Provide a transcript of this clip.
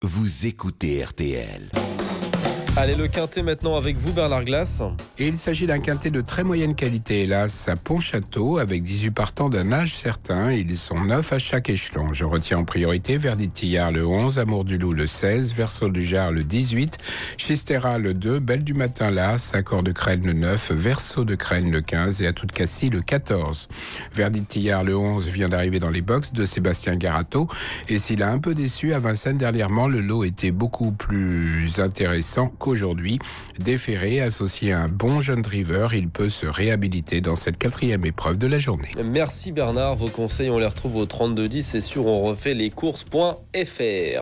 Vous écoutez RTL. Allez, le quintet maintenant avec vous, Bernard Glass. Et il s'agit d'un quintet de très moyenne qualité, hélas, à Pontchâteau, avec 18 partants d'un âge certain. Ils sont 9 à chaque échelon. Je retiens en priorité Verdi-Tillard le 11, Amour du Loup le 16, Verso du Jard le 18, Chistera le 2, Belle du Matin l'As, Accord de Crène le 9, Verso de Crène le 15 et À toute Cassis le 14. Verdi-Tillard le 11 vient d'arriver dans les box de Sébastien Garato. Et s'il a un peu déçu à Vincennes dernièrement, le lot était beaucoup plus intéressant qu'aujourd'hui. Déféré, associé à un bon jeune driver, il peut se réhabiliter dans cette 4e épreuve de la journée. Merci Bernard, vos conseils on les retrouve au 3210 et sur onrefaitlescourses.fr.